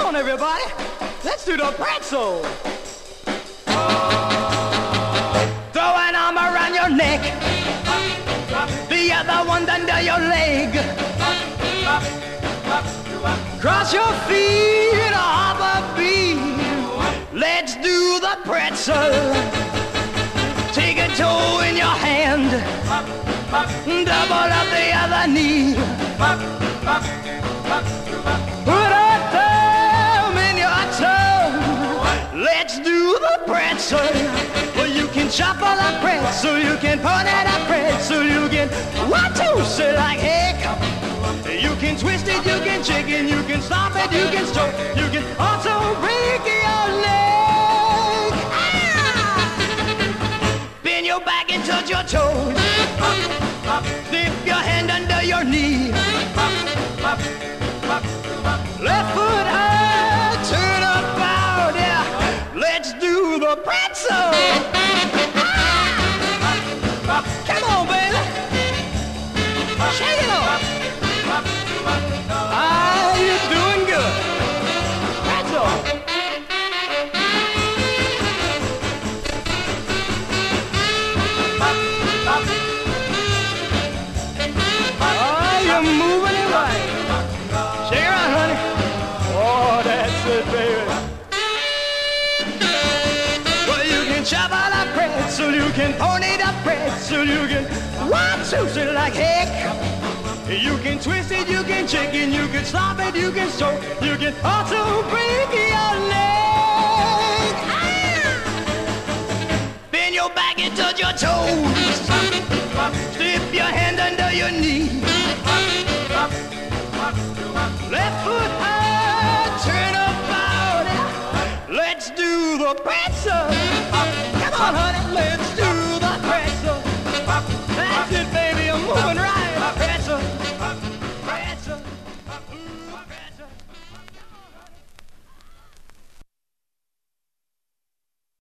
on, everybody. Let's do the pretzel. Throw an arm around your neck, the other one under your leg. Cross your feet, hop a beat. Let's do the pretzel. Take a toe in your hand, double up the other knee. Put a thumb in your toe. Let's do the pretzel. Well, you can chop all that pretzel, you can put it up pretzel, you can what to say like heck. You can twist it, you can shake it, you can stop it, you can stroke, you can also break your leg. Bend your back and touch your toes. Dip your hand under your knee. Left foot out, turn about, yeah. Let's do the pretzel. Come on, baby. Shake it off. Ah, you're doing good. Pretzel. Oh, you're moving it right. Shake it around, honey. Oh, that's it, baby. Well, you can chop out a pretzel, you can pony the pretzel, you can what to say like heck. You can twist it, you can shake it, you can stop it, you can stroke, you can also break your leg. Bend your back and touch your toes. Slip your hand under your knee. Left foot out, turn about. Let's do the pretzel. Come on, honey, let's